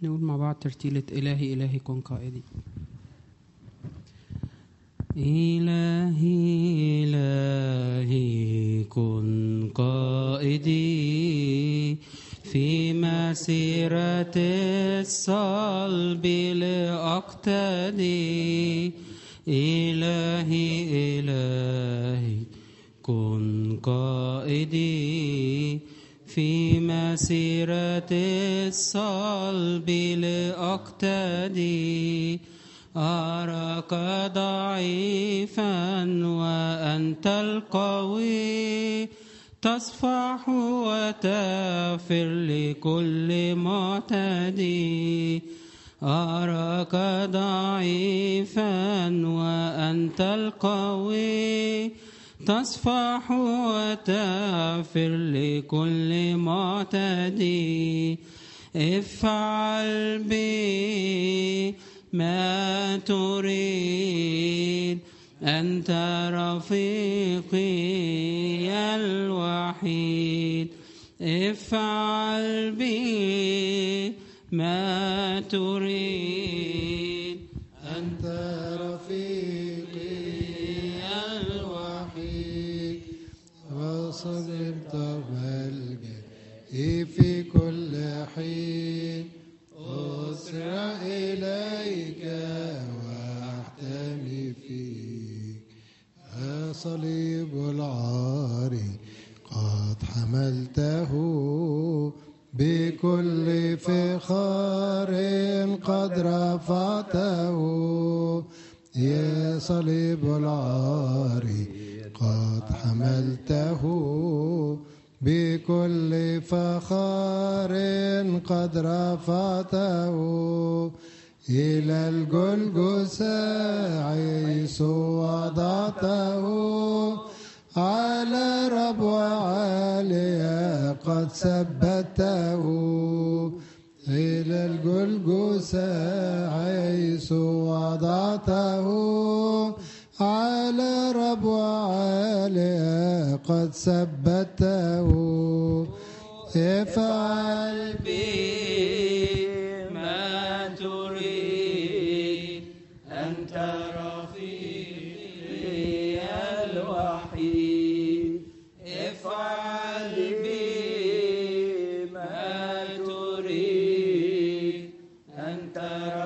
نقول مع بعض ترتيلة إلهي إلهي كن قائدي. إلهي إلهي كن قائدي في مسيرة الصلب لأقتدي. إلهي إلهي كن قائدي في مسيرة الصلب لأقتدي. أراك ضعيفا وأنت القوي، تصفح وتغفر لكل معتدي. أراك ضعيفا وأنت القوي، تصفح وتغفر لكل معتدي. افعل بي ما تريد، أنت رفيقي الوحيد. افعل بي ما تريد، أنت رفيقي الوحيد. وصرت ملجئي في كل حين، أسرع إليك وأحتمي فيك. صليب العار قد حملته بكل فخار، قد رفعته. يا صليب العار قد حملته بكل فخار، قد رفعته. إلى الجلجثة حيث وضعته، على ربوة عالية قد ثبته. إلى الجلجثة حيث وضعته، على ربوة عالية قد ثبته. افعل بي ما تريد، أنت رفيقي الوحيد. افعل بي ما تريد، أنت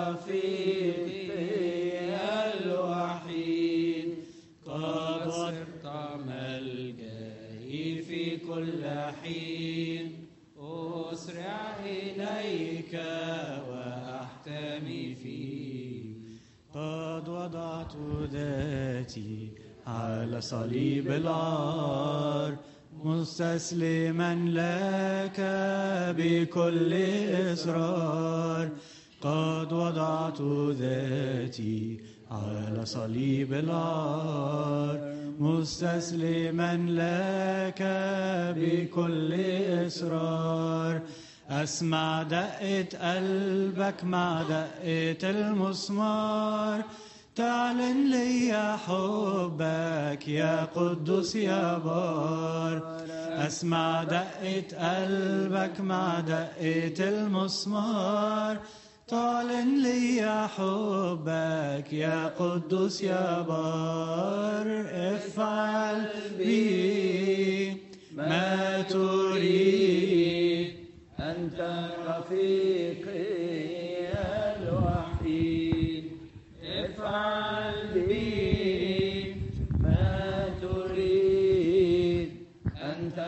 رفيقي الوحيد. قد صرت ملجئي في كل حين، أسرع إليك وأحتمي فيك. قد وضعت ذاتي على صليب العار، مستسلما لك بكل إصرار. قد وضعت ذاتي على صليب العار، مستسلما لك بكل إصرار. أسمع دقة قلبك مع دقة المسمار، تعلن لي حبك يا قدوس يا بار. أسمع دقة قلبك مع دقة المسمار، تعلن لي حبك يا قدوس يا بار. افعل بي ما تريد، أنت رفيقي الوحيد. افعل بي ما تريد، أنت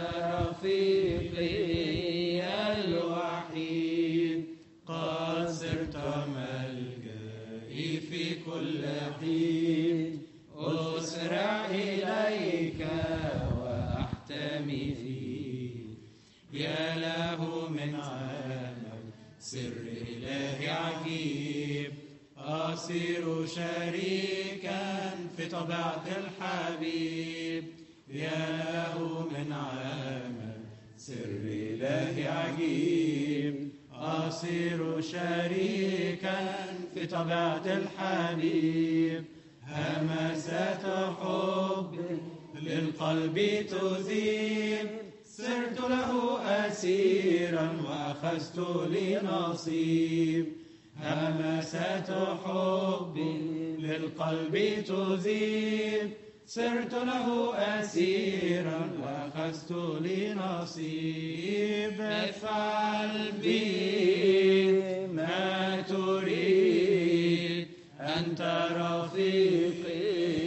رفيقي الوحيد. قد صرت ملجئي في كل حين، أسرع إليك وأحتمي فيك. يا له من عمل سر إلهي عجيب، أصير شريكا في طبيعة الحبيب. يا له من عمل سر إلهي عجيب، أصير شريكا في طبيعة الحبيب. همسات حب للقلب تذيب، صرت له أسيرا وأخذت لي نصيب. همسات حب للقلب تذيب، صرت له أسيرا وأخذت لي نصيب. افعل بي ما تريد، أنت رفيقي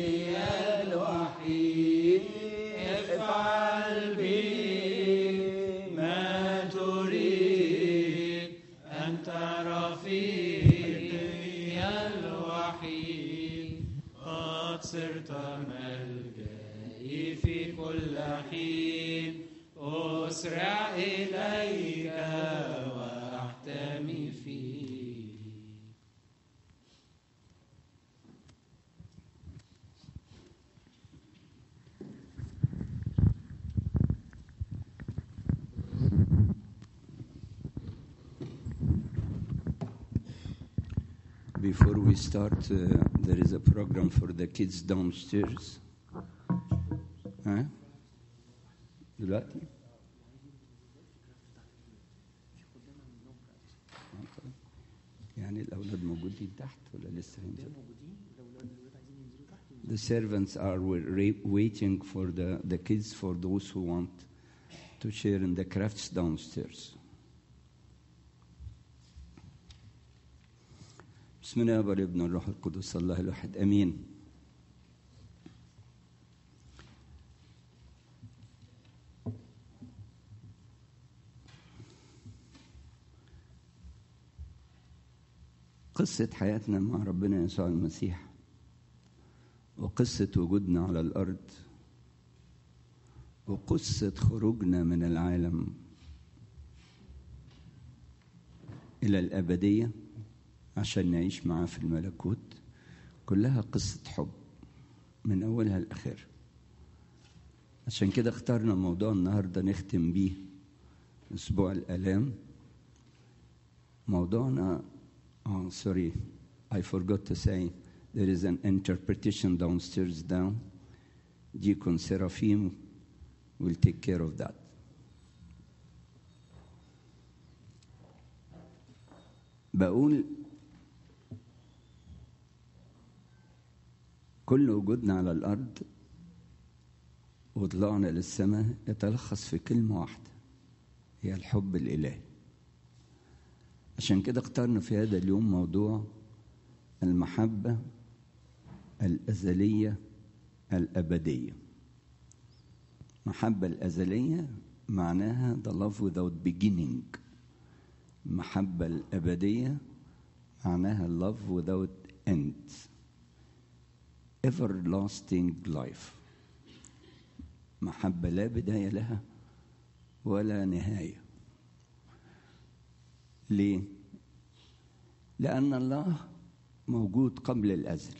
الوحيد. افعل بي ما تريد، أنت رفيقي الوحيد. قد صرت ملجئي في كل حين، أسرع إليك وأحتمي فيك. Before we start, there is a program for the kids downstairs. ها؟ دلوقتي؟ يعني الأولاد موجودين تحت ولا لسه هينزلوا؟ The servants are waiting for the kids, for those who want to share in the crafts downstairs. بسم الله والابن والروح القدس الله الواحد امين. قصة حياتنا مع ربنا يسوع المسيح وقصة وجودنا على الأرض وقصة خروجنا من العالم إلى الأبدية عشان نعيش معاه في الملكوت، كلها قصة حب من أولها لآخرها. عشان كده اخترنا موضوع النهاردة نختم بيه أسبوع الآلام. موضوعنا sorry, I forgot to say there is an interpretation downstairs down. Deacon Seraphim will take care of that. بقول كل وجودنا على الأرض وطلعنا للسماء يتلخص في كلمة واحدة، هي الحب الإلهي. عشان كده اخترنا في هذا اليوم موضوع المحبة الأزلية الأبدية. محبة الأزلية معناها the love without beginning. المحبة الأبدية معناها love without end. everlasting life. محبة لا بداية لها ولا نهاية. ليه؟ لأن الله موجود قبل الأزل،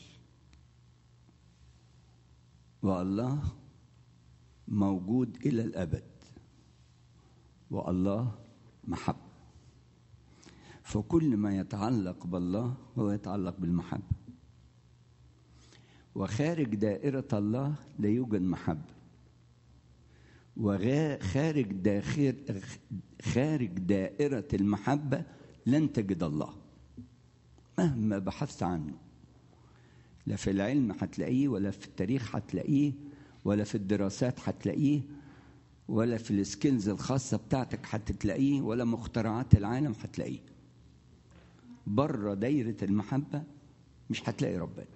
والله موجود إلى الأبد، والله محبة. فكل ما يتعلق بالله هو يتعلق بالمحبة، وخارج دائرة الله لا يوجد محبة، خارج دائرة المحبة لن تجد الله مهما بحثت عنه. لا في العلم هتلاقيه، ولا في التاريخ هتلاقيه، ولا في الدراسات هتلاقيه، ولا في السكيلز الخاصة بتاعتك هتلاقيه، ولا مخترعات العالم هتلاقيه. بره دايرة المحبة مش هتلاقي ربنا.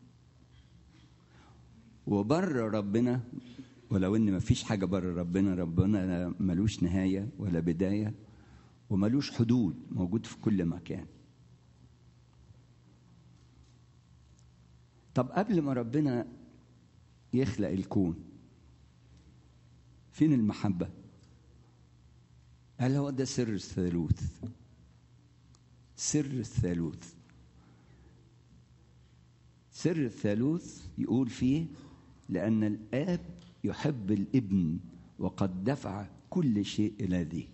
وبره ربنا، ولو ان مفيش حاجة بره ربنا، ربنا ملوش نهاية ولا بداية وملوش حدود، موجود في كل مكان. طب قبل ما ربنا يخلق الكون فين المحبة؟ قال هو ده سر الثالوث. سر الثالوث، سر الثالوث يقول فيه لأن الآب يحب الابن وقد دفع كل شيء إلى ذي.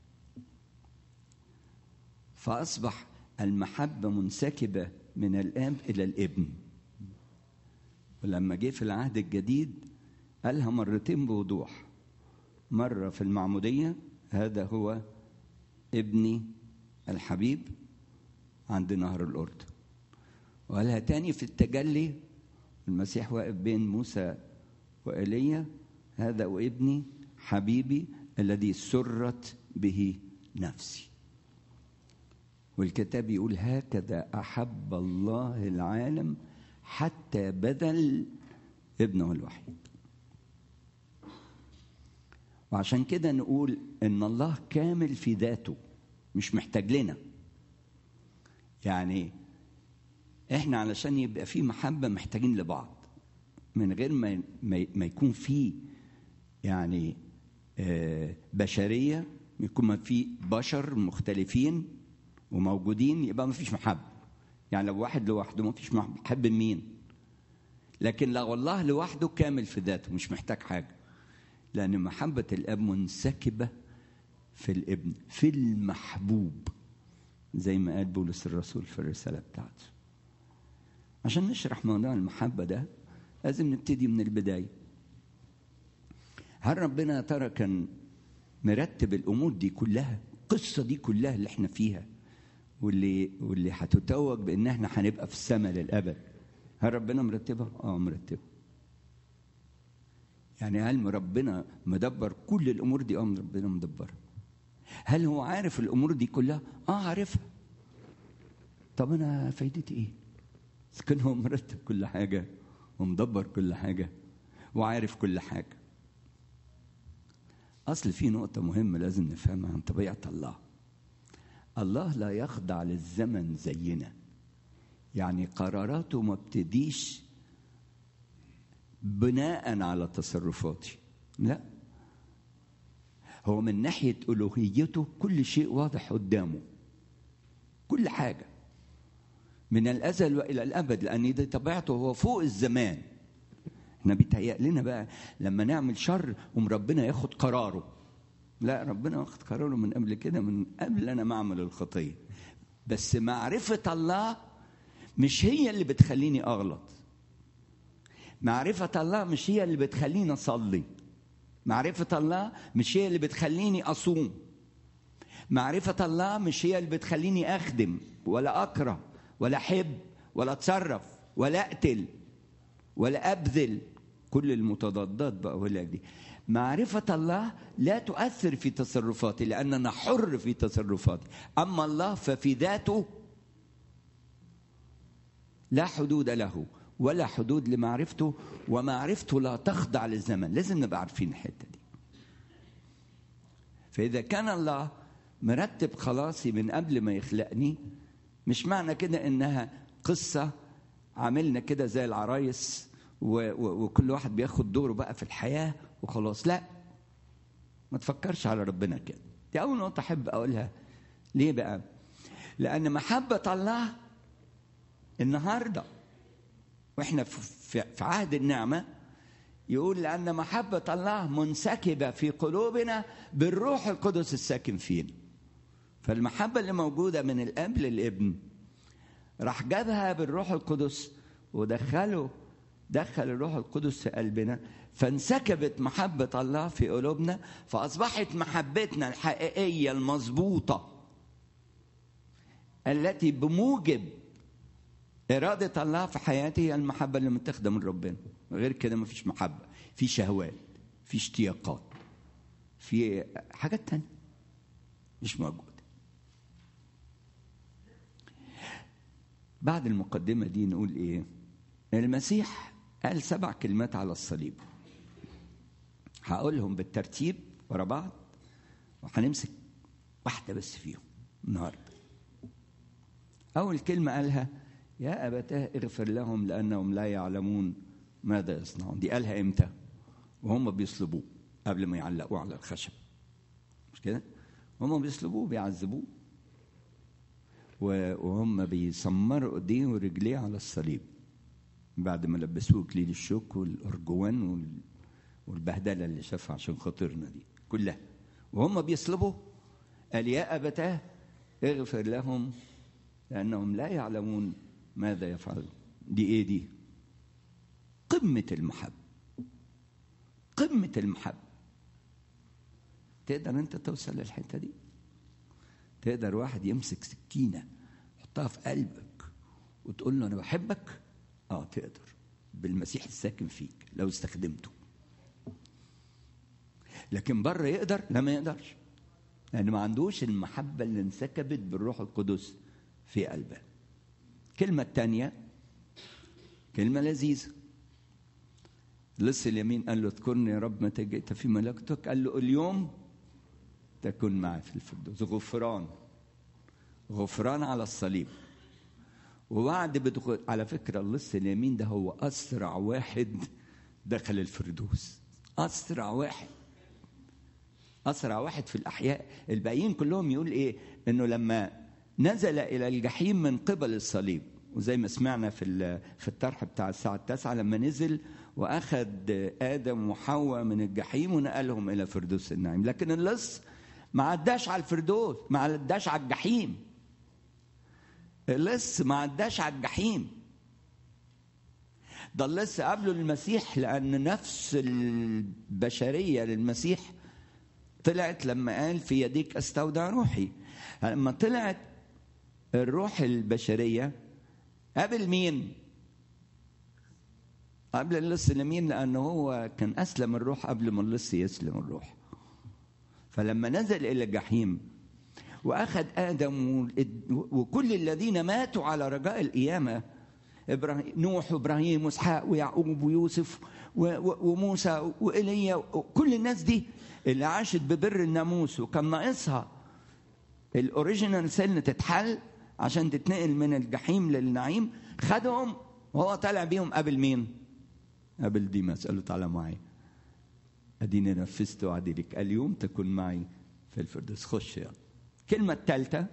فأصبح المحبة منسكبة من الآب إلى الابن. ولما جه في العهد الجديد قالها مرتين بوضوح، مرة في المعمودية هذا هو ابني الحبيب عند نهر الأردن. وقالها تاني في التجلي، المسيح واقف بين موسى وإيليا، هذا ابني حبيبي الذي سرت به نفسي. والكتاب يقول هكذا أحب الله العالم حتى بذل ابنه الوحيد. وعشان كده نقول إن الله كامل في ذاته، مش محتاج لنا. يعني إحنا علشان يبقى فيه محبة محتاجين لبعض، من غير ما يكون فيه يعني بشرية، يكون في بشر مختلفين وموجودين، يبقى ما فيش محبة. يعني لو واحد لوحده ما فيش محبة، حب مين؟ لكن لو الله لوحده كامل في ذاته مش محتاج حاجة، لأن محبة الأب منسكبة في الابن، في المحبوب، زي ما قال بولس الرسول في الرسالة بتاعته. عشان نشرح موضوع المحبة ده لازم نبتدي من البداية. هل ربنا ترى كان مرتب الأمور دي كلها، القصة دي كلها اللي احنا فيها واللي هتتوج بأن احنا هنبقى في السماء للأبد، هل ربنا مرتبها؟ مرتبها. يعني هل ربنا مدبر كل الأمور دي؟ ربنا مدبرها. هل هو عارف الأمور دي كلها؟ عارفها. طب أنا فايدتي إيه؟ إذا كان هو مرتب كل حاجة ومدبر كل حاجة وعارف كل حاجة. أصل في نقطة مهمة لازم نفهمها عن طبيعة الله. الله لا يخضع للزمن زينا، يعني قراراته ما بتديش بناء على تصرفاتي، لا، هو من ناحية ألوهيته كل شيء واضح قدامه، كل حاجة من الأزل وإلى الأبد، لأن دي طبيعته، هو فوق الزمان. احنا بيتهيأ لنا بقى لما نعمل شر ربنا ياخد قراره، لا، ربنا واخد قراره من قبل كده، من قبل أنا ما أعمل الخطية. بس معرفة الله مش هي اللي بتخليني أغلط، معرفة الله مش هي اللي بتخليني أصلي، معرفة الله مش هي اللي بتخليني أصوم، معرفة الله مش هي اللي بتخليني أخدم ولا أكره ولا أحب ولا أتصرف ولا أقتل ولا أبذل، كل المتضادات بقى ولا دي. معرفة الله لا تؤثر في تصرفاتي لأن أنا حر في تصرفاتي، أما الله ففي ذاته لا حدود له ولا حدود لمعرفته، ومعرفته لا تخضع للزمن. لازم نبقى عارفين الحتة دي. فإذا كان الله مرتب خلاصي من قبل ما يخلقني، مش معنى كده إنها قصة عملنا كده زي العرايس وكل واحد بياخد دوره بقى في الحياة وخلاص، لا، ما تفكرش على ربنا كده. دي أول نقطة أحب أقولها. ليه بقى؟ لأن محبة الله النهاردة وإحنا في عهد النعمة يقول لأن محبة الله منسكبة في قلوبنا بالروح القدس الساكن فينا. فالمحبة اللي موجودة من الأب للابن راح جابها بالروح القدس ودخل الروح القدس في قلبنا، فانسكبت محبة الله في قلوبنا، فأصبحت محبتنا الحقيقية المضبوطة التي بموجب إرادة الله في حياتي هي المحبة اللي متاخدة من ربنا. غير كده ما فيش محبة، في شهوات، في اشتياقات، في حاجات تانية مش موجودة. بعد المقدمة دي نقول إيه؟ المسيح قال 7 كلمات على الصليب، هقولهم بالترتيب ورا بعض وهنمسك واحدة بس فيهم النهاردة. أول كلمة قالها يا أبتاه اغفر لهم لأنهم لا يعلمون ماذا يصنعون. دي قالها إمتى؟ وهم بيصلبوه قبل ما يعلقوه على الخشب، مش كده؟ هم بيصلبوه بيعذبوه وهم بيسمروا ايديه ورجليه على الصليب بعد ما لبسوه اكليل الشوك والارجوان والبهدله اللي شافها عشان خاطرنا دي كلها، وهم بيصلبوا قال يا أبتاه اغفر لهم لأنهم لا يعلمون ماذا يفعلون. دي ايه دي؟ قمة المحبة، قمة المحبة. تقدر انت توصل للحته دي؟ تقدر واحد يمسك سكينه يحطها في قلبك وتقول له انا بحبك؟ تقدر بالمسيح الساكن فيك لو استخدمته. لكن بره يقدر؟ لا، ما يقدرش، لأن ما عندوش المحبة اللي انسكبت بالروح القدس في قلبه. كلمة الثانية كلمة لذيذة. لص اليمين قال له اذكرني يا رب متى جئت في ملكوتك. قال له اليوم تكون معي في الفردوس. غفران على الصليب. وبعد بدخول، على فكرة اللص اليمين ده هو أسرع واحد دخل الفردوس، أسرع واحد في الأحياء. الباقيين كلهم يقول إيه؟ إنه لما نزل إلى الجحيم من قبل الصليب، وزي ما سمعنا في الطرح بتاع الساعة 9 لما نزل وأخذ آدم وحواء من الجحيم ونقلهم إلى فردوس النعيم. لكن اللص ما عداش على الفردوس، ما عداش على الجحيم. اللص ما عداش على الجحيم، ده اللص قبله المسيح، لأن نفس البشرية للمسيح طلعت لما قال في يديك أستودع روحي. لما طلعت الروح البشرية قبل مين؟ قبل اللص اليمين، لأنه هو كان أسلم الروح قبل ما اللص يسلم الروح. فلما نزل إلى الجحيم وأخذ آدم وكل الذين ماتوا على رجاء القيامة، نوح وإبراهيم وإسحاق ويعقوب ويوسف وموسى وإيليا، كل الناس دي اللي عاشت ببر الناموس وكان ناقصها الأوريجينال سن تتحل عشان تتنقل من الجحيم للنعيم، خدهم وهو طالع بيهم قبل مين؟ قبل ديماس. قال له تعالى معي، أديني نفذت وعدي لك، اليوم تكون معي في الفردوس. خش يلا. كلمة الثالثة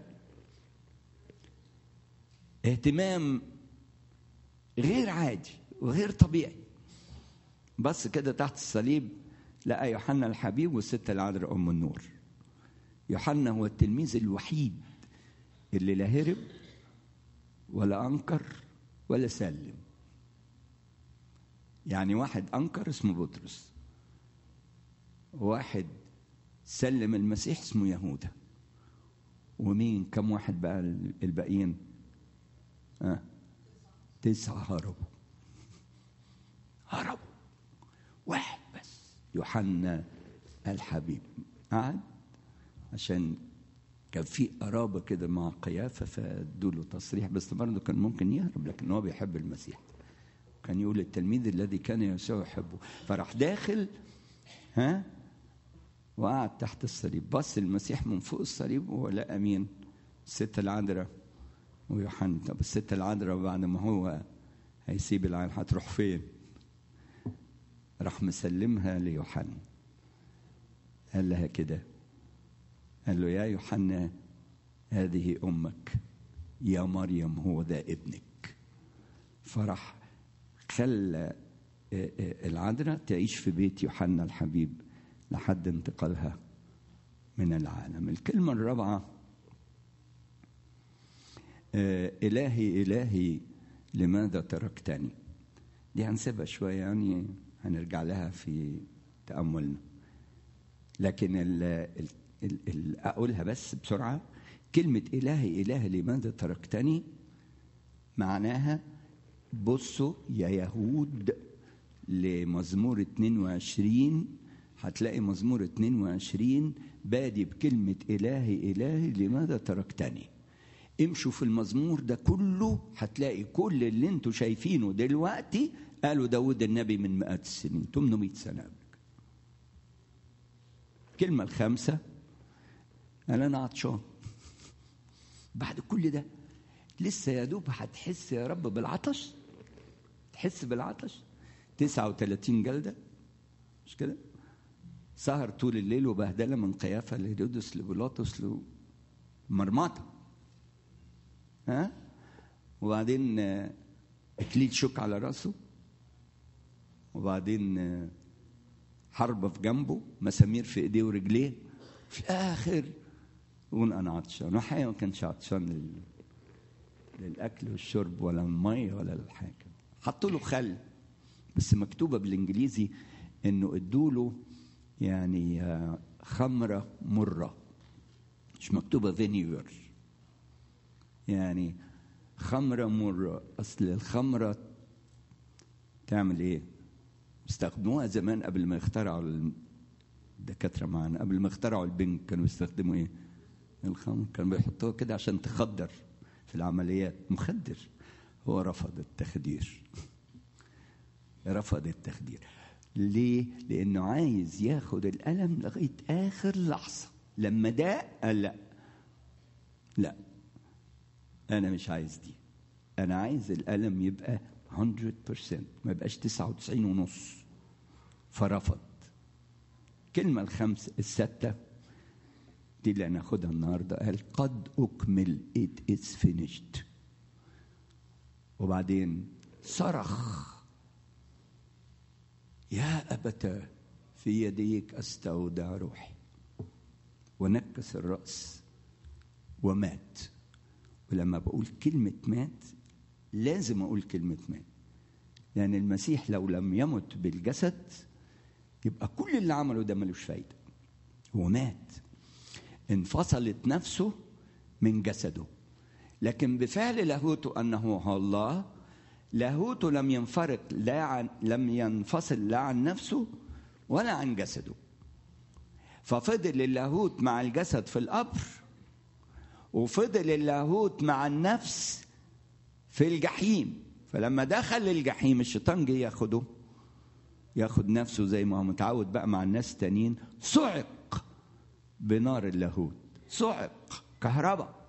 اهتمام غير عادي وغير طبيعي. بس كده تحت الصليب لقى يوحنا الحبيب والستة العذراء أم النور. يوحنا هو التلميذ الوحيد اللي لا هرب ولا أنكر ولا سلم. يعني واحد أنكر اسمه بطرس، واحد سلم المسيح اسمه يهوذا، ومين كم واحد بقى الباقيين؟ 9 هربوا، واحد بس يوحنا الحبيب قعد عشان كان في قرابة كده مع قيافة فادوا له تصريح، بس برضه كان ممكن يهرب، لكن هو بيحب المسيح. كان يقول التلميذ الذي كان يسوع يحبه، فراح داخل وقعد تحت الصليب. بص المسيح من فوق الصليب ولقى مين؟ الستة العذراء ويوحنا. طب الستة العذراء بعد ما هو هيسيب العالم هتروح فين؟ راح مسلمها ليوحنا، قال لها كده، قال له يا يوحنا هذه أمك، يا مريم هو ذا ابنك. فرح خلى العذراء تعيش في بيت يوحنا الحبيب لحد انتقالها من العالم. الكلمة الرابعة إلهي إلهي لماذا تركتني. دي هنسيبها شوية، يعني هنرجع لها في تأملنا، لكن أقولها بس بسرعة. كلمة إلهي إلهي لماذا تركتني معناها، بصوا يا يهود لمزمور 22، هتلاقي مزمور 22 بادي بكلمة إلهي إلهي لماذا تركتني. امشوا في المزمور ده كله هتلاقي كل اللي انتوا شايفينه دلوقتي قالوا داود النبي من 100 سنين 800 سنة قبلك. الكلمة الخامسة قال أنا عطشان. بعد كل ده لسه يا دوب هتحس يا رب بالعطش، تحس بالعطش. 39 جلدة مش كده؟ سهر طول الليل وبهدله من قيافة لهيرودس لبيلاطس لمرمطة، وبعدين اكليل شوك على راسه، وبعدين حربة في جنبه، مسامير في ايديه ورجليه. في الاخر يقول انا عطشان. وحقيقة ما كانش عطشان للاكل والشرب ولا الميه ولا الحاجه. حطوا له خل، بس مكتوبه بالانجليزي انه ادوا له يعني خمرة مرة، مش مكتوبة فينيجر، يعني خمرة مرة. أصل الخمرة تعمل إيه؟ استخدموها زمان قبل ما يخترعوا الدكاترة معنا، قبل ما يخترعوا البنك كانوا يستخدموا إيه؟ الخمر. كانوا بيحطوها كده عشان تخدر في العمليات، مخدر. هو رفض التخدير. رفض التخدير ليه؟ لأنه عايز ياخد الألم لغاية آخر لحظة. لما ده قال لا أنا مش عايز دي، أنا عايز الألم يبقى 100%، ما يبقاش 99.5. فرفض. كلمة الستة دي اللي هناخدها النهارده. قال قد أكمل، it is finished. وبعدين صرخ يا أبتاه في يديك أستودع روحي، ونكس الرأس ومات. ولما بقول كلمة مات لازم أقول كلمة مات، يعني المسيح لو لم يمت بالجسد يبقى كل اللي عمله ده ملوش فايدة. هو مات، انفصلت نفسه من جسده، لكن بفعل لاهوته أنه هو الله، لاهوته لم ينفرق لم ينفصل لا عن نفسه ولا عن جسده. ففضل اللاهوت مع الجسد في القبر، وفضل اللاهوت مع النفس في الجحيم. فلما دخل الجحيم الشيطان جه ياخد نفسه زي ما هو متعود بقى مع الناس التانيين، صعق بنار اللاهوت، صعق كهرباء.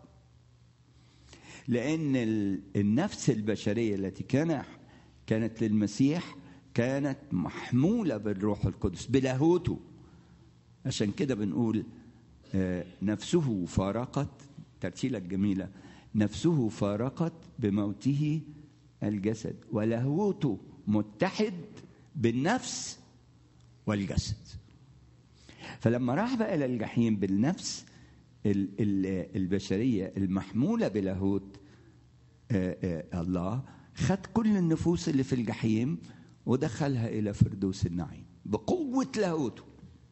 لأن النفس البشرية التي كانت للمسيح كانت محمولة بالروح القدس بلاهوته. عشان كده بنقول نفسه فارقت، ترتيلة جميلة، نفسه فارقت بموته الجسد، ولاهوته متحد بالنفس والجسد. فلما راح بقى إلى الجحيم بالنفس البشرية المحمولة بلاهوت الله، خد كل النفوس اللي في الجحيم ودخلها إلى فردوس النعيم بقوة لاهوته.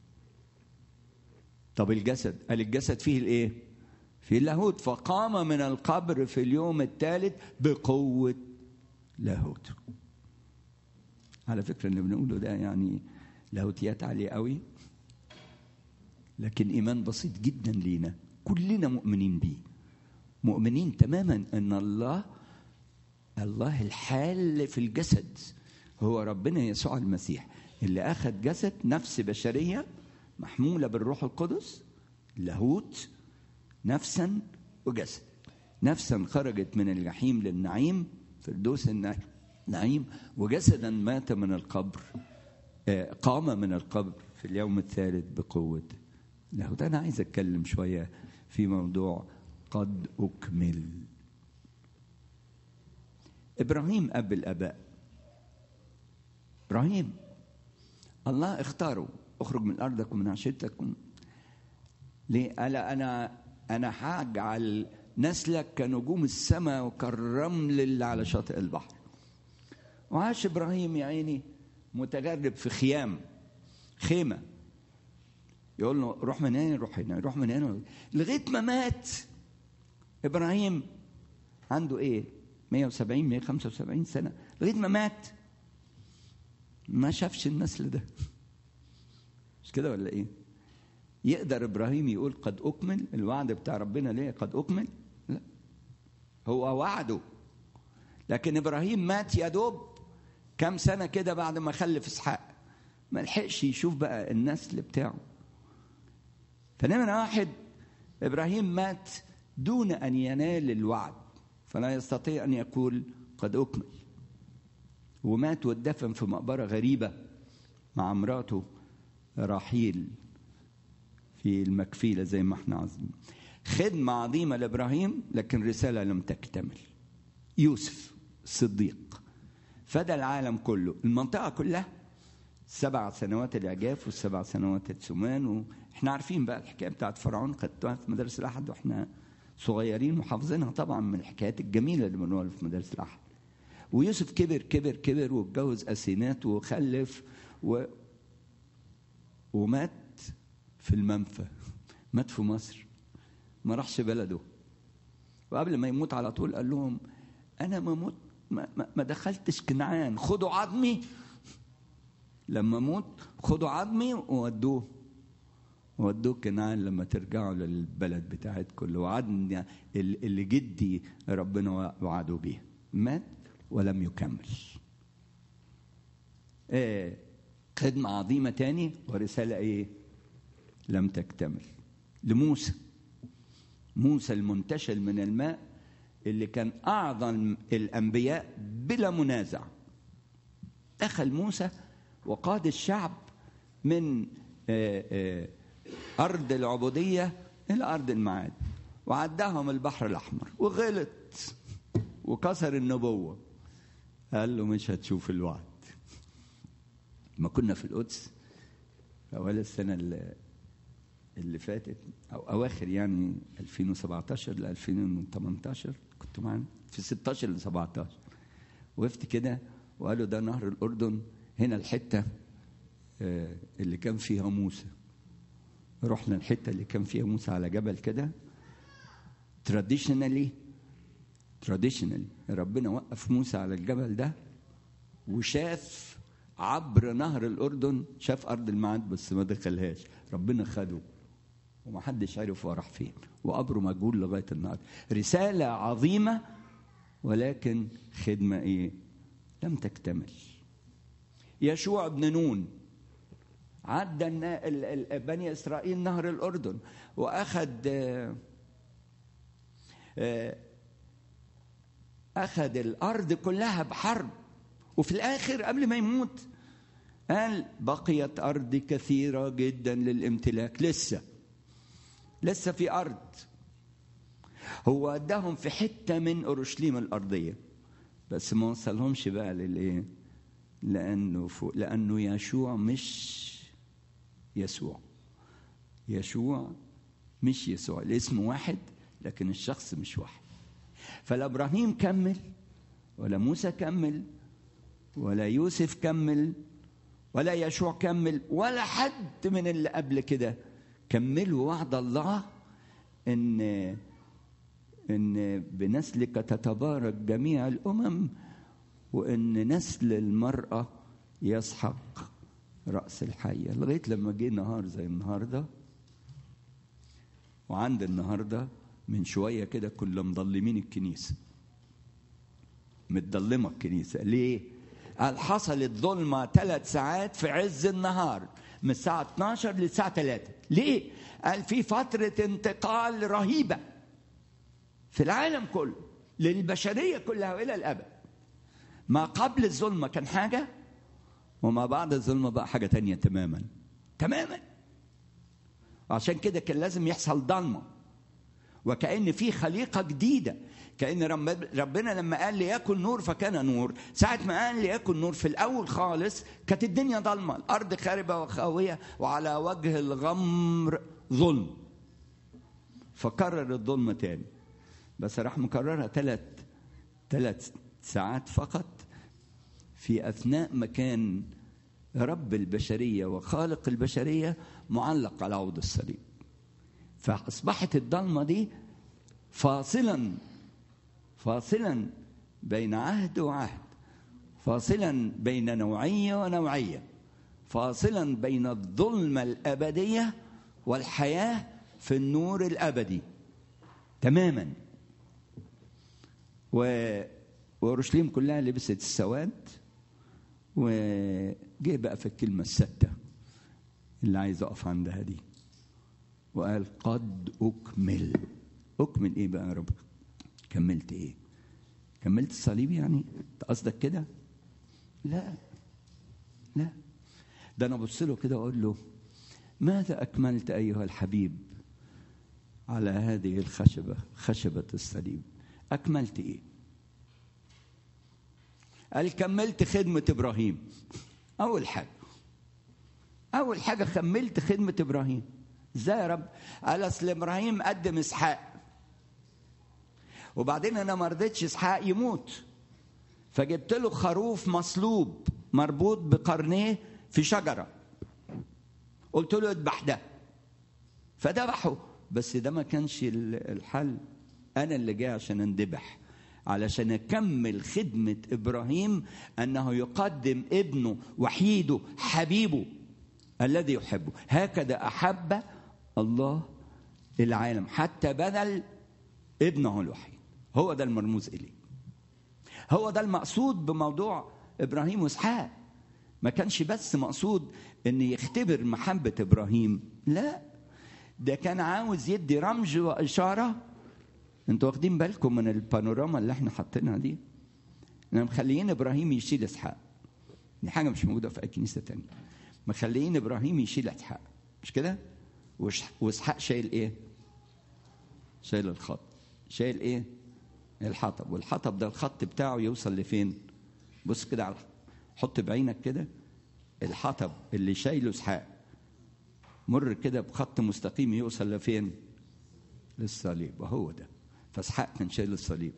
طب الجسد، قال الجسد فيه الايه؟ فيه اللاهوت، فقام من القبر في اليوم الثالث بقوة لاهوته. على فكرة اللي بنقوله ده يعني لاهوتيات عالية قوي، لكن إيمان بسيط جدا لينا، كلنا مؤمنين بيه، مؤمنين تماما أن الله الحال في الجسد هو ربنا يسوع المسيح، اللي أخذ جسد، نفس بشرية محمولة بالروح القدس، لاهوت، نفسا وجسد. نفسا خرجت من الجحيم للنعيم، فردوس النعيم، وجسدا مات من القبر، قام من القبر في اليوم الثالث بقوة لاهوت. أنا عايز أتكلم شوية في موضوع قد أكمل. إبراهيم أب الآباء، إبراهيم الله اختاره، اخرج من أرضك ومن عشيرتك. ليه؟ قال أنا هجعل نسلك كنجوم السماء وكالرمل اللي على شاطئ البحر. وعاش إبراهيم يا عيني متغرب في خيمة، يقول له روح من هنا روح هنا، روح من هنا، لغاية ما مات. إبراهيم عنده إيه؟ 170 175 سنة، لغاية ما مات ما شافش النسل ده. مش كده ولا إيه؟ يقدر إبراهيم يقول قد أكمل؟ الوعد بتاع ربنا ليه قد أكمل؟ لا، هو وعده، لكن إبراهيم مات يا دوب كم سنة كده بعد ما خلف إسحاق، ما لحقش يشوف بقى النسل بتاعه. فنمرة واحد، إبراهيم مات دون أن ينال الوعد، فلا يستطيع أن يقول قد أكمل. ومات واتدفن في مقبرة غريبة مع مراته راحيل في المكفيلة زي ما احنا عايزين. خدمة عظيمة لإبراهيم لكن رسالة لم تكتمل. يوسف الصديق فدى العالم كله، المنطقة كلها، 7 سنوات الإعجاف و7 سنوات السمان. احنا عارفين بقى الحكاية بتاعت فرعون، خدتوها في مدارس الأحد واحنا صغيرين وحافظينها طبعا، من الحكايات الجميلة اللي بنقولها في مدارس الأحد. ويوسف كبر واتجوز أسينات وخلف ومات في المنفى، مات في مصر، ما راحش بلده. وقبل ما يموت على طول قال لهم أنا ما دخلتش كنعان، خدوا عظمي لما موت، خدوا عظمي وودوه كنعان لما ترجعوا للبلد بتاعتكم اللي وعدنا، اللي جدي ربنا وعدوا بيه. مات ولم يكمل. خدمة عظيمة تاني ورسالة لم تكتمل لموسى. موسى المنتشل من الماء اللي كان أعظم الأنبياء بلا منازع. دخل موسى وقاد الشعب من أرض العبودية إلى أرض الميعاد، وعداهم البحر الأحمر، وغلط وكسر النبوة. قال له مش هتشوف الوعد. ما كنا في القدس أول السنة اللي فاتت أو أواخر يعني 2017 ل 2018 كنت معنا في 16 ل 17. وقفت كده وقالوا ده نهر الأردن، هنا الحتة اللي كان فيها موسى. رحنا الحتة اللي كان فيها موسى على جبل كده. traditionally ربنا وقف موسى على الجبل ده وشاف عبر نهر الأردن، شاف أرض الميعاد بس ما دخلهاش. ربنا خده ومحدش عارف هو راح فين، وقبره مجهول لغاية النهارده. رسالة عظيمة ولكن خدمة لم تكتمل. يشوع بن نون عدى بني إسرائيل نهر الأردن أخذ الأرض كلها بحرب، وفي الآخر قبل ما يموت قال بقيت أرض كثيرة جدا للامتلاك. لسه في أرض. هو وداهم في حتة من أورشليم الأرضية بس ما وصلهمش بقى لأنه يشوع مش يسوع. الاسم واحد لكن الشخص مش واحد. فلا إبراهيم كمل ولا موسى كمل ولا يوسف كمل ولا يشوع كمل ولا حد من اللي قبل كده كملوا وعد الله إن بنسلك تتبارك جميع الأمم، وإن نسل المرأة يسحق رأس الحية. لغاية لما جه نهار زي النهاردة. وعند النهاردة من شوية كده كنا مضلمين الكنيسة، متضلمة الكنيسة. ليه؟ قال حصلت ظلمة 3 ساعات في عز النهار من الساعة 12 للساعة 3. ليه؟ قال في فترة انتقال رهيبة في العالم كله للبشرية كلها وإلى الأبد. ما قبل الظلمة كان حاجة، وما بعد الظلمة بقى حاجة تانية تماما. عشان كده كان لازم يحصل ضلمة، وكأن في خليقة جديدة. كأن ربنا لما قال ليكن نور فكان نور. ساعة ما قال ليكن نور في الأول خالص كانت الدنيا ضلمة، الأرض خاربة وخاوية وعلى وجه الغمر ظلم. فكرر الظلمة تاني، بس راح مكررها 3 ساعات فقط في أثناء ما كان رب البشرية وخالق البشرية معلق على عود الصليب. فأصبحت الضلمة دي فاصلا بين عهد وعهد، فاصلا بين نوعية ونوعية، فاصلا بين الظلمة الأبدية والحياة في النور الأبدي تماما. وأورشليم كلها لبست السواد. وجه بقى في الكلمة الستة اللي عايز أقف عندها دي، وقال قد أكمل. أكمل إيه بقى يا رب؟ كملت إيه؟ كملت الصليب يعني؟ قصدك كده؟ لا، ده أنا أبص له كده وأقول له ماذا أكملت أيها الحبيب على هذه الخشبة، خشبة الصليب؟ أكملت إيه؟ قال كملت خدمة إبراهيم. أول حاجة كملت خدمة إبراهيم. إزاي يا رب؟ قال أصل إبراهيم قدم إسحاق، وبعدين أنا ما رضيتش إسحاق يموت، فجبت له خروف مصلوب مربوط بقرنيه في شجرة، قلت له اذبح ده. فذبحوا. بس ده ما كانش الحل. أنا اللي جاي عشان اندبح، علشان أكمل خدمة إبراهيم، أنه يقدم ابنه وحيده حبيبه الذي يحبه. هكذا أحب الله العالم حتى بذل ابنه الوحيد. هو ده المرموز إليه، هو ده المقصود بموضوع إبراهيم وإسحاق. ما كانش بس مقصود أن يختبر محبة إبراهيم، لا، ده كان عاوز يدي رمز وإشارة. انتوا واخدين بالكم من البانوراما اللي احنا حاطينها دي؟ مخليين إبراهيم يشيل إسحاق، دي حاجة مش موجودة في أي كنيسة تانية. مخليين إبراهيم يشيل إسحاق، مش كده؟ وإسحاق شايل إيه؟ شايل الخط. شايل إيه؟ الحطب. والحطب ده الخط بتاعه يوصل لفين؟ بص كده على، حط بعينك كده الحطب اللي شايله إسحاق مر كده بخط مستقيم يوصل لفين؟ للصليب. وهو ده. فإسحاق كان شايل الصليب،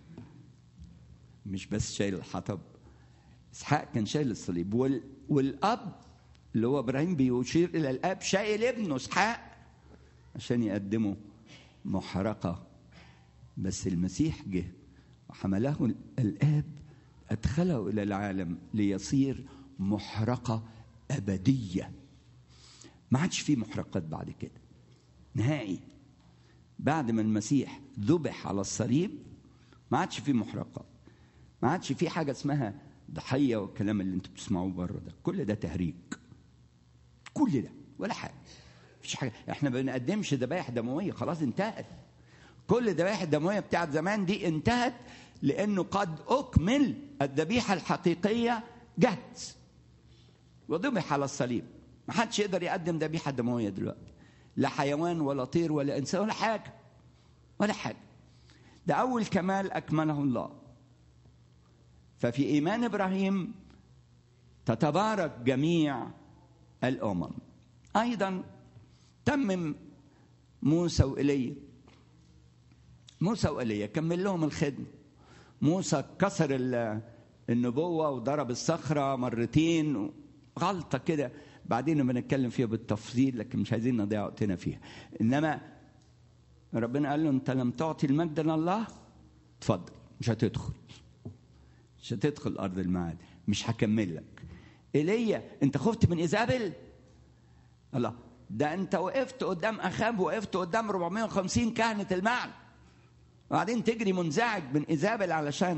مش بس شايل الحطب، إسحاق كان شايل الصليب. والأب اللي هو إبراهيم بيشير إلى الأب شايل ابنه إسحاق عشان يقدمه محرقة. بس المسيح جه وحمله الآب، أدخله إلى العالم ليصير محرقة أبدية. ما عادش فيه محرقات بعد كده نهائي. بعد ما المسيح ذبح على الصليب ما عادش فيه محرقات، ما عادش فيه حاجة اسمها ضحية والكلام اللي انتوا بتسمعوه بره ده. كل ده تهريج، كل ده ولا حاجة. مفيش حاجة. احنا ما بنقدمش ذبائح دموية، خلاص انتهت. كل الذبائح الدموية بتاعت زمان دي انتهت، لأنه قد أكمل. الذبيحة الحقيقية جت وذبح على الصليب. ما حدش يقدر يقدم ذبيحة دموية دلوقتي، لا حيوان ولا طير ولا إنسان ولا حاجة ولا حاجة. ده أول كمال أكمله الله. ففي إيمان إبراهيم تتبارك جميع الأمم. أيضا تمم موسى وإيليا. موسى وإيليا كمل لهم الخدمة. موسى كسر النبوة وضرب الصخرة مرتين، غلطة كده بعدين بنتكلم فيها بالتفصيل، لكن مش عايزين نضيع وقتنا فيها. إنما ربنا قال له أنت لم تعطي المجد لله، اتفضل، مش هتدخل أرض الميعاد، مش هكمل لك. إيليا أنت خفت من إيزابل؟ الله، ده أنت وقفت قدام أخاب، وقفت قدام 450 كهنة المعن، وبعدين تجري منزعج من إيزابل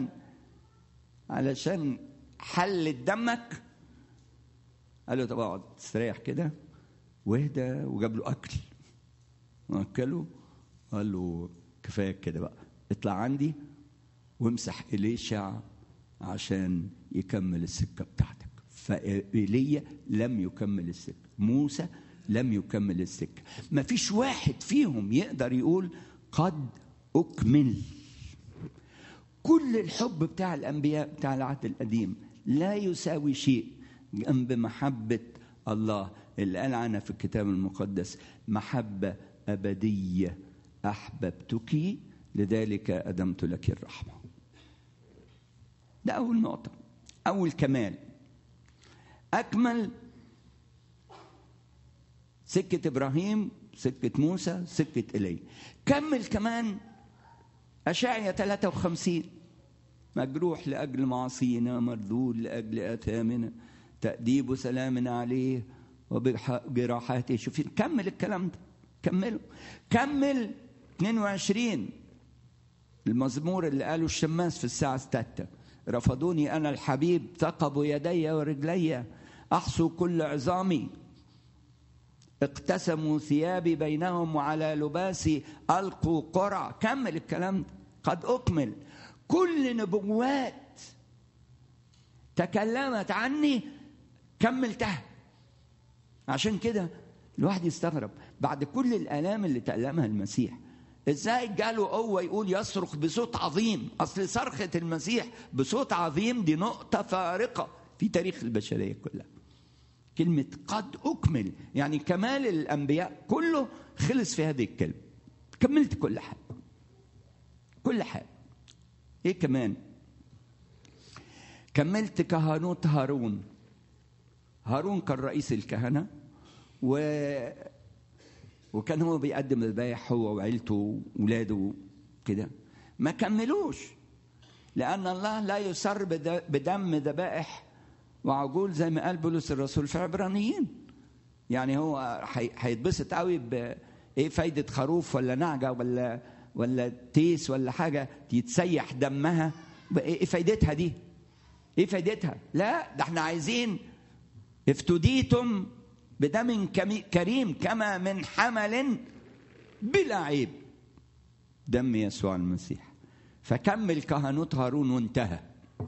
علشان حلت دمك. قال له طب اقعد استريح كده واهدى، وجاب له أكل وأكله. قال له كفاية كده بقى، اطلع عندي وامسح إليشع عشان يكمل السكة بتاعتك. فإيليا لم يكمل السكة، موسى لم يكمل السكة. ما فيش واحد فيهم يقدر يقول قد أكمل. كل الحب بتاع الأنبياء بتاع العهد القديم لا يساوي شيء جنب محبة الله اللي قال عنها في الكتاب المقدس محبة أبدية، أحببتك لذلك أدمت لك الرحمة. ده أول نقطة، أول كمال. أكمل سكة إبراهيم، سكة موسى، سكة إيليا. كمل كمان أشعيا 53 مجروح لأجل معصينا، مردود لأجل آثامنا، تأديب سلامنا عليه وبجراحاته. شوفين، كمل الكلام ده، كمله. كمل 22 المزمور اللي قاله الشماس في الساعة 6: رفضوني أنا الحبيب، ثقبوا يدي ورجلي، أحصوا كل عظامي، اقتسموا ثيابي بينهم، وعلى لباسي ألقوا قرع. كمل الكلام ده. قد أكمل. كل نبوات تكلمت عني كملتها. عشان كده الواحد يستغرب بعد كل الآلام اللي تألمها المسيح، ازاي جاله قوة يقول يصرخ بصوت عظيم؟ أصل صرخة المسيح بصوت عظيم دي نقطة فارقة في تاريخ البشرية كلها. كلمة قد أكمل يعني كمال الأنبياء كله خلص في هذه الكلمة. كملت كل حاجة، كل حاجة. إيه كمان؟ كملت كهنوت هارون. هارون كان رئيس الكهنة، وكان هو بيقدم الذبايح هو وعيلته وولاده كده، ما كملوش، لأن الله لا يسر بدم ذبائح وعجول زي ما قال بولس الرسول في عبرانيين. يعني هو هيتبسط قوي بإيه فايدة خروف ولا نعجة ولا تيس ولا حاجة يتسيح دمها، إيه فايدتها دي؟ إيه فايدتها؟ لا، ده احنا عايزين افتديتم بدم كريم كما من حمل بلا عيب، دم يسوع المسيح. فكمل كهنوت هارون وانتهى.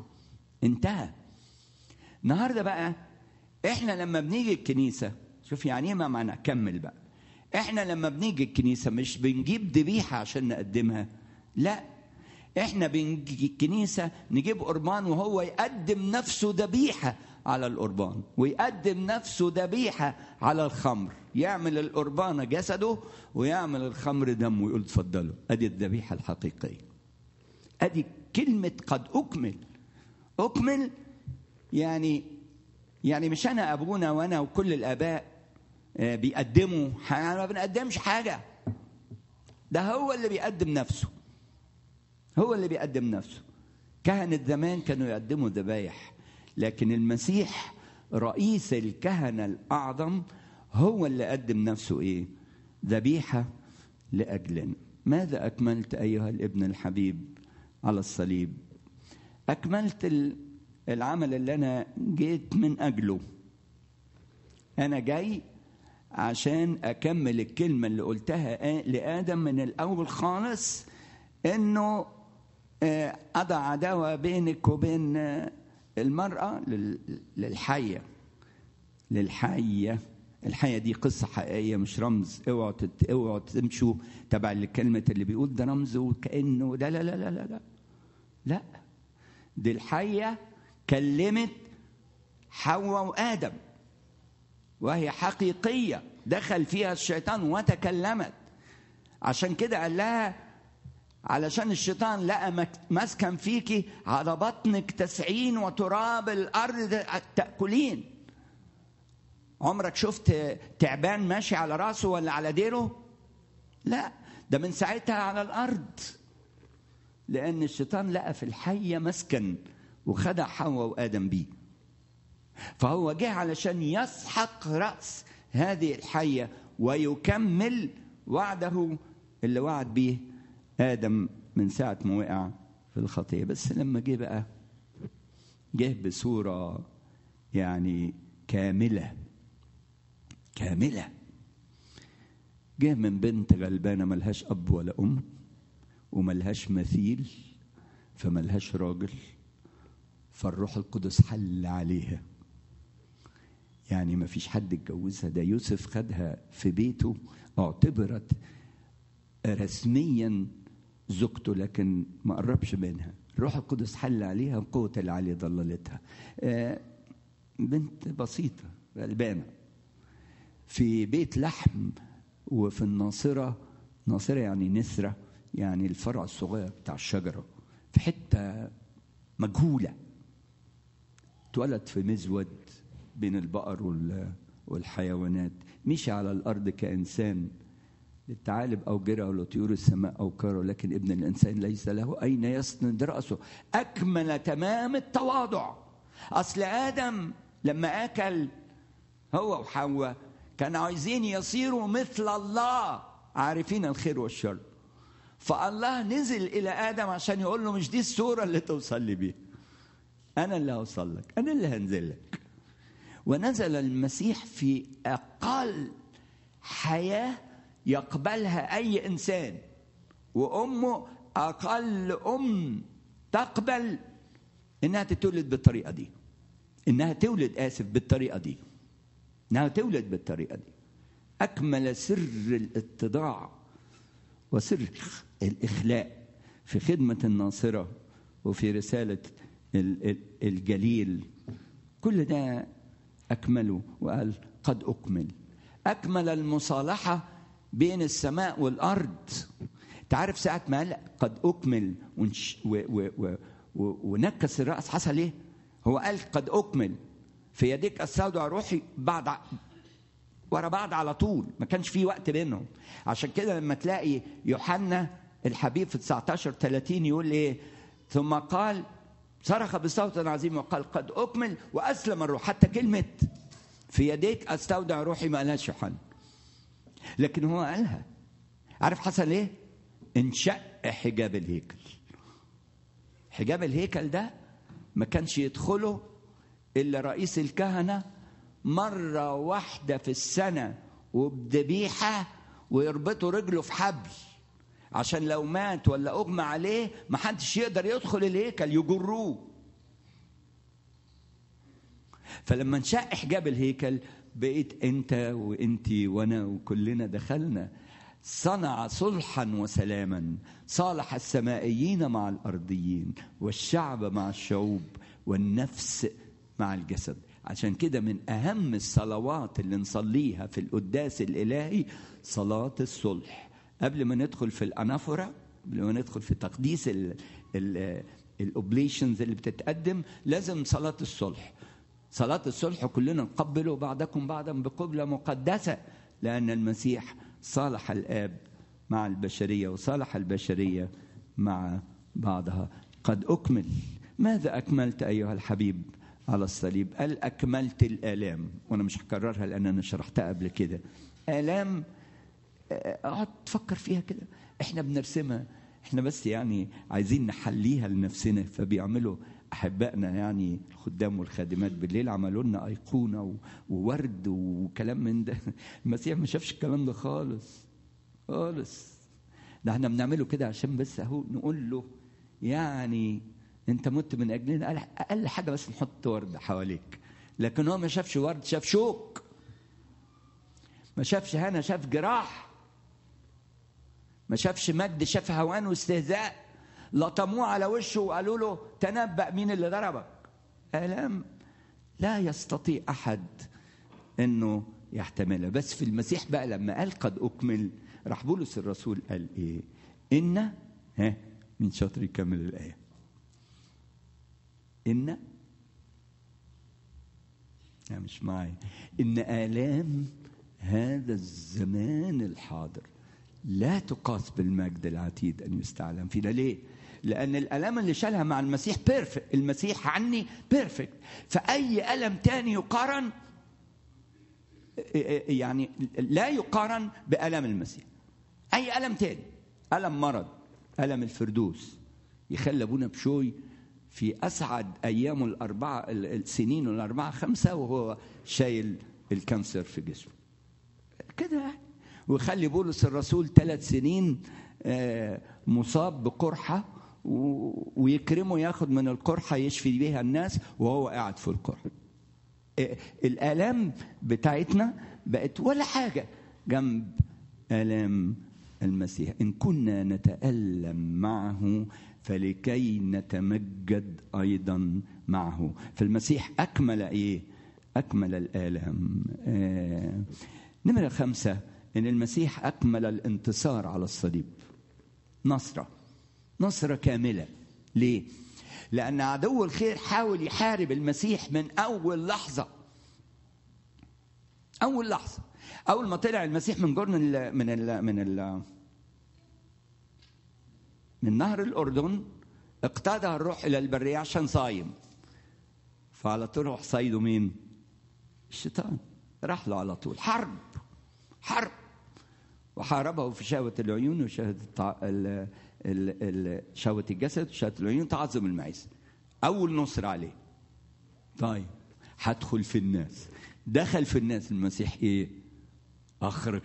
النهارده بقى احنا لما بنيجي الكنيسه، شوف يعني ايه ما معنى كمل بقى. احنا لما بنيجي الكنيسه مش بنجيب ذبيحه عشان نقدمها، لا، احنا بنجي الكنيسه نجيب قربان وهو يقدم نفسه ذبيحه على القربان، ويقدم نفسه ذبيحه على الخمر، يعمل القربان جسده ويعمل الخمر دمه، ويقول تفضلوا ادي الذبيحه الحقيقيه. ادي كلمه قد اكمل. يعني مش انا ابونا وانا وكل الاباء بيقدموا حاجه، ما بنقدمش حاجه، ده هو اللي بيقدم نفسه. كهنة زمان كانوا يقدموا ذبايح، لكن المسيح رئيس الكهنة الأعظم هو اللي قدم نفسه ايه؟ ذبيحة لأجلنا. ماذا أكملت أيها الابن الحبيب على الصليب؟ أكملت العمل اللي أنا جيت من أجله. أنا جاي عشان أكمل الكلمة اللي قلتها لآدم من الأول خالص، إنه أضع عداوة بينك وبين المرأة للحية. الحية دي قصة حقيقية مش رمز. اوعوا تمشوا تبع الكلمة اللي بيقول ده رمز وكأنه لا لا لا لا لا لا، دي الحية كلمت حواء وآدم، وهي حقيقية، دخل فيها الشيطان وتكلمت. عشان كده قال لها علشان الشيطان لقى مسكن فيكي، على بطنك تسعين وتراب الأرض تأكلين. عمرك شفت تعبان ماشي على راسه ولا على ديره؟ لا، ده من ساعتها على الأرض، لأن الشيطان لقى في الحية مسكن وخدع حواء وآدم بيه. فهو جه علشان يسحق رأس هذه الحية ويكمل وعده اللي وعد به آدم من ساعة ما وقع في الخطية. بس لما جه بصورة يعني كاملة، جه من بنت غلبانة ملهاش أب ولا أم وملهاش مثيل، فملهاش راجل، فالروح القدس حل عليها. يعني ما فيش حد اتجوزها، ده يوسف خدها في بيته، اعتبرت رسميا زوجته لكن ما قربش منها. الروح القدس حل عليها وقوة العلي ضللتها. بنت بسيطة غلبانة في بيت لحم، وفي الناصرة يعني نسرة، يعني الفرع الصغير بتاع الشجرة، في حتة مجهولة. اتولد في مزود بين البقر والحيوانات، مشي على الأرض كإنسان، للثعالب أو جرى ولا طيور السماء أو كره، لكن ابن الإنسان ليس له أين يسند رأسه. أكمل تمام التواضع. أصل آدم لما أكل هو وحواء كانوا عايزين يصيروا مثل الله، عارفين الخير والشر. فالله نزل إلى آدم عشان يقول له مش دي الصورة اللي توصل لي بيها، أنا اللي هوصل لك، أنا اللي هنزل لك. ونزل المسيح في أقل حياة يقبلها أي إنسان، وأمه أقل أم تقبل إنها تولد بالطريقة دي، إنها تولد بالطريقة دي. أكمل سر الاتضاع وسر الإخلاء في خدمة الناصرة وفي رسالة الجليل. كل ده أكمله وقال قد أكمل المصالحة بين السماء والأرض. تعرف ساعة ما قال قد أكمل ونكس الرأس حصل إيه؟ هو قال قد أكمل في يديك أستودع روحي، ورا بعض على طول، ما كانش في وقت بينهم. عشان كده لما تلاقي يوحنا الحبيب في 19:30 يقول ايه؟ ثم قال صرخ بصوت عظيم وقال قد أكمل وأسلم الروح. حتى كلمة في يديك أستودع روحي ما قالهاش يوحنا، لكن هو قالها. عارف حصل ايه؟ انشق حجاب الهيكل. حجاب الهيكل ده ما كانش يدخله إلا رئيس الكهنة مرة واحدة في السنة وبذبيحة، ويربطوا رجله في حبل عشان لو مات ولا أغمى عليه ما حدش يقدر يدخل الهيكل، يجروه. فلما انشق حجاب الهيكل بقيت انت وانتي وانا وكلنا دخلنا. صنع صلحا وسلاما، صالح السمائيين مع الأرضيين والشعب مع الشعوب والنفس مع الجسد. عشان كده من أهم الصلوات اللي نصليها في القداس الإلهي صلاة الصلح. قبل ما ندخل في الأنافورة، قبل ما ندخل في تقديس الأوبليشنز اللي بتتقدم، لازم صلاة الصلح. صلاة الصلح كلنا نقبل بعضكم بعضا بقبلة مقدسة، لأن المسيح صالح الآب مع البشرية وصالح البشرية مع بعضها. قد أكمل. ماذا أكملت أيها الحبيب على الصليب؟ قال أكملت الآلام، وأنا مش هكررها لأن أنا شرحتها قبل كده. آلام اقعد تفكر فيها كده، احنا بنرسمها، احنا بس يعني عايزين نحليها لنفسنا. فبيعملوا احبائنا يعني الخدام والخادمات بالليل عملوا لنا ايقونه وورد وكلام من ده. المسيح ما شافش الكلام ده خالص خالص. ده احنا بنعمله كده عشان بس اهو نقول له يعني انت مت من اجلنا، اقل حاجه بس نحط ورد حواليك. لكن هو ما شافش ورد، شاف شوك. ما شافش هنا، شاف جراح. ما شافش مجد، شاف هوان واستهزاء. لطموه على وشه وقالوا له تنبأ مين اللي ضربك. آلام لا يستطيع أحد إنه يحتملها. بس في المسيح بقى لما قال قد أكمل، راح بولس الرسول قال إيه؟ إن من شاطر يكمل الآية. إن مش معي. إن آلام هذا الزمان الحاضر لا تقاس بالمجد العتيد أن يستعلم فينا. ليه؟ لأن الألم اللي شالها مع المسيح بيرفكت. المسيح عني بيرفكت. فأي ألم تاني يقارن يعني لا يقارن بألم المسيح. أي ألم تاني، ألم مرض، ألم الفردوس، يخلي أبونا بشوي في أسعد أيامه السنين 4-5 وهو شايل الكانسر في جسمه كده. ويخلي بولس الرسول 3 سنين مصاب بقرحة ويكرمه ياخد من القرحة يشفي بيها الناس وهو قاعد في القرحة. الآلام بتاعتنا بقت ولا حاجة جنب آلام المسيح. إن كنا نتألم معه فلكي نتمجد أيضا معه. فالمسيح أكمل إيه؟ أكمل الآلام. نمرة 5 إن المسيح أكمل الانتصار على الصليب. نصرة كاملة. ليه؟ لأن عدو الخير حاول يحارب المسيح من أول لحظة. أول ما طلع المسيح من جرن من نهر الأردن، اقتدى الروح إلى البرية عشان صايم. فعلى طول روح صيده مين؟ الشيطان. راح له على طول حرب. وحاربه في شهوة العيون وشهوة شهوة الجسد وشهوة العيون، تعظم المعيز. أول نصر عليه. طيب هدخل في الناس. دخل في الناس المسيح إيه؟ أخرج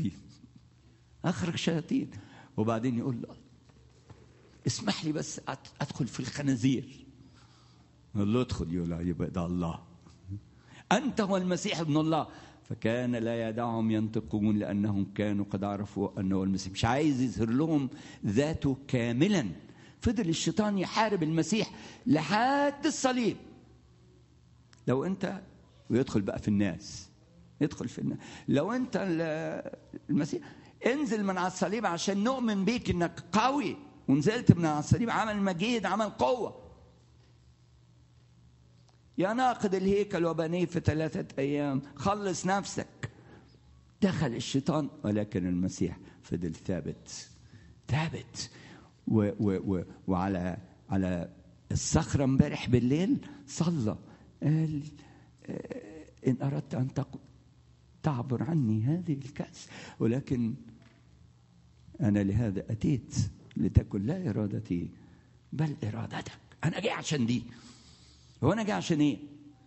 شياطين. وبعدين يقول له اسمح لي بس أدخل في الخنازير. يقول له ادخل. يقول له يبقى ده الله، أنت هو المسيح ابن الله. فكان لا يدعهم ينطقون لأنهم كانوا قد عرفوا أنه المسيح. مش عايز يظهر لهم ذاته كاملا. فضل الشيطان يحارب المسيح لحد الصليب. لو أنت ويدخل بقى في الناس، لو أنت المسيح انزل من على الصليب عشان نؤمن بيك إنك قوي، ونزلت من على الصليب عمل مجيد، عمل قوة. يا ناقد الهيكل وبنيه في 3 أيام، خلص نفسك. دخل الشيطان، ولكن المسيح فضل ثابت. وعلى الصخرة امبارح بالليل صلى، قال إن أردت أن تعبر عني هذه الكأس، ولكن أنا لهذا أتيت لتكن لا إرادتي بل إرادتك. أنا جاي عشان دي. هو أنا جاي عشان إيه؟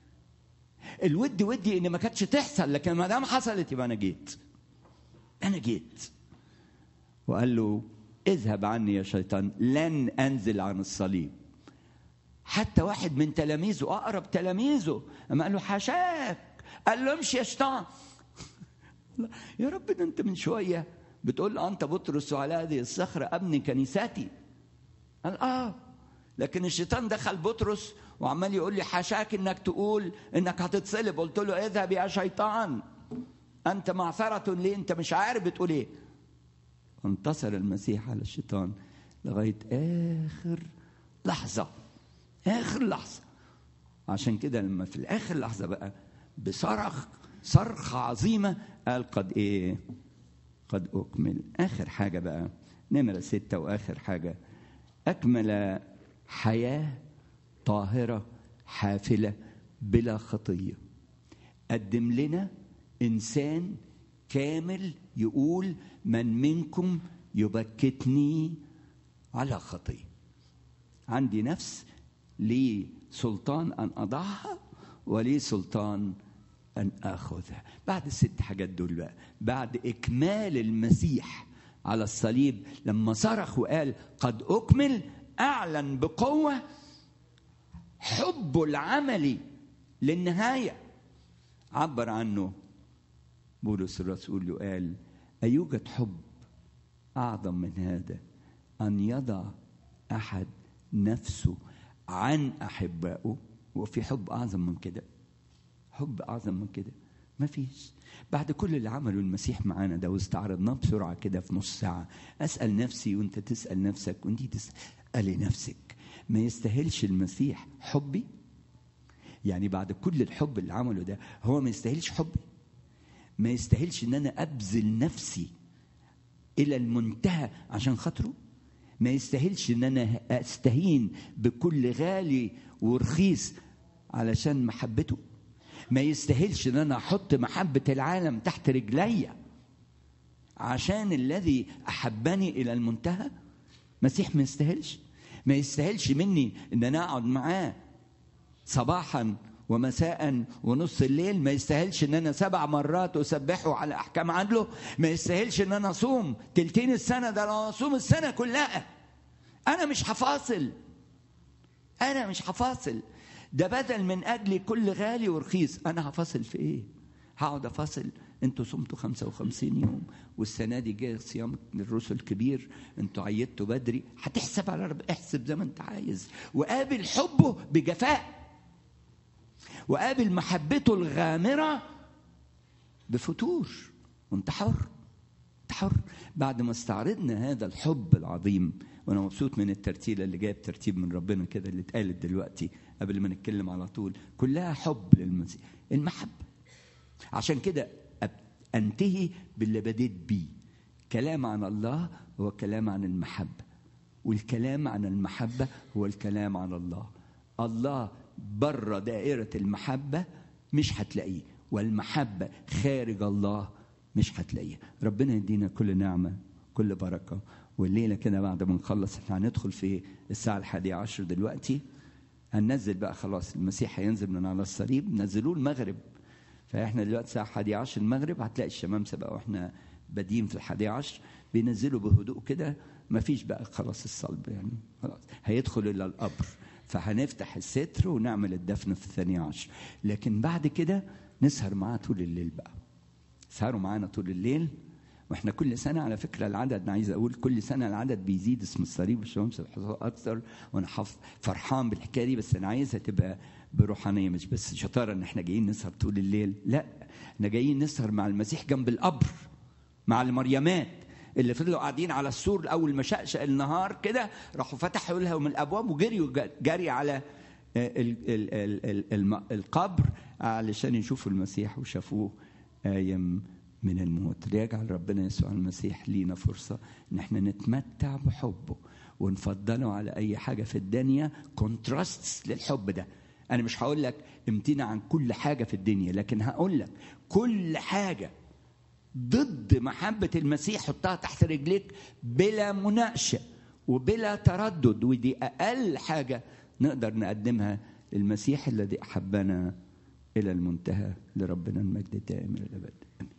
ودي إن ما كانتش تحصل، لكن ما دام حصلت يبقى أنا جيت. وقال له اذهب عني يا شيطان، لن أنزل عن الصليب. حتى واحد من تلاميذه، أقرب تلاميذه، أما قال له حاشاك، قال له امشي يا شيطان. يا رب ده أنت من شوية بتقول له أنت بطرس وعلى هذه الصخرة أبني كنيستي. قال لكن الشيطان دخل بطرس وعمال يقول لي حاشاك إنك تقول إنك هتتصلب. قلت له اذهب يا شيطان، أنت معثرة ليه؟ أنت مش عارف بتقول إيه. انتصر المسيح على الشيطان لغاية آخر لحظة. عشان كده لما في الآخر لحظة بقى صرخة عظيمة قال قد أكمل. آخر حاجة بقى نمرة 6 وآخر حاجة، أكمل حياة طاهرة حافلة بلا خطية. قدم لنا إنسان كامل يقول من منكم يبكتني على خطية. عندي نفس لي سلطان أن أضعها ولي سلطان أن أخذها. بعد ال6 حاجات دول بقى، بعد إكمال المسيح على الصليب لما صرخ وقال قد أكمل، أعلن بقوة حبه العملي للنهاية. عبر عنه بولس الرسول وقال أيوجد حب أعظم من هذا أن يضع أحد نفسه عن أحبائه؟ وفي حب أعظم من كده؟ حب أعظم من كده ما فيش. بعد كل اللي عمله المسيح معانا ده واستعرضناه بسرعة كده في نص ساعة، أسأل نفسي وانت تسأل نفسك وانت تسألي نفسك، ما يستاهلش المسيح حبي؟ يعني بعد كل الحب اللي عمله ده هو ما يستاهلش حبي؟ ما يستاهلش ان انا ابذل نفسي الى المنتهى عشان خاطره؟ ما يستاهلش ان انا استهين بكل غالي ورخيص علشان محبته؟ ما يستاهلش ان انا احط محبة العالم تحت رجلي عشان الذي احبني الى المنتهى؟ مسيح ما يستاهلش. ما يستاهلش مني ان انا اقعد معاه صباحا ومساء ونص الليل؟ ما يستاهلش ان انا 7 مرات اسبحه على احكام عدله؟ ما يستاهلش ان انا اصوم 2 السنة؟ ده انا اصوم السنة كلها. انا مش هفاصل. ده بدل من اجل كل غالي ورخيص. انا هفاصل في ايه؟ هقعد افاصل؟ انتوا صمتوا 55 يوم والسنة دي جاي صيام الرسل الكبير، انتوا عيدتوا بدري. هتحسب على رب، احسب زي ما انت عايز، وقابل حبه بجفاء، وقابل محبته الغامرة بفتور، وانت حر. بعد ما استعرضنا هذا الحب العظيم، وانا مبسوط من الترتيلة اللي جايب ترتيب من ربنا كده اللي اتقالت دلوقتي قبل ما نتكلم على طول، كلها حب للمسيح، المحبة. عشان كده انتهي باللي بديت بيه. كلام عن الله هو كلام عن المحبة، والكلام عن المحبة هو الكلام عن الله. الله بره دائرة المحبة مش هتلاقيه، والمحبة خارج الله مش هتلاقيه. ربنا يدينا كل نعمة كل بركة. والليلة كده بعد ما نخلص احنا هندخل في الساعة 11 دلوقتي، هننزل بقى خلاص، المسيح هينزل من على الصليب، نزلوه المغرب. فاحنا دلوقتي الساعة 11 المغرب، هتلاقي الشمامسة بقى واحنا بادين في 11 بينزلوا بهدوء كده، ما فيش بقى خلاص الصلب يعني خلاص، هيدخل إلى القبر. فهنفتح الستر ونعمل الدفن في 12. لكن بعد كده نسهر معاه طول الليل بقى. سهروا معانا طول الليل. واحنا كل سنة على فكرة العدد، أنا عايز أقول كل سنة العدد بيزيد، اسم الصليب والشمس أكثر، وأنا فرحان بالحكاية دي. بس أنا عايزها تبقى بروحانية، مش بس شطارة إن احنا جايين نسهر طول الليل، لا، احنا جايين نسهر مع المسيح جنب القبر، مع المريمات اللي فضلوا قاعدين على السور. أول ما شقشق النهار كده راحوا فتحوا لهم الأبواب وجريوا جري على القبر علشان يشوفوا المسيح، وشافوه قايم من الموت. ليجعل ربنا يسوع المسيح لينا فرصة ان احنا نتمتع بحبه ونفضله على اي حاجة في الدنيا. كونتراستس للحب ده. انا مش هقول لك امتنع عن كل حاجة في الدنيا، لكن هقول لك كل حاجة ضد محبة المسيح حطها تحت رجليك بلا مناقشة وبلا تردد. ودي اقل حاجة نقدر نقدمها للمسيح الذي احبنا الى المنتهى. لربنا المجد دائم الى الابد.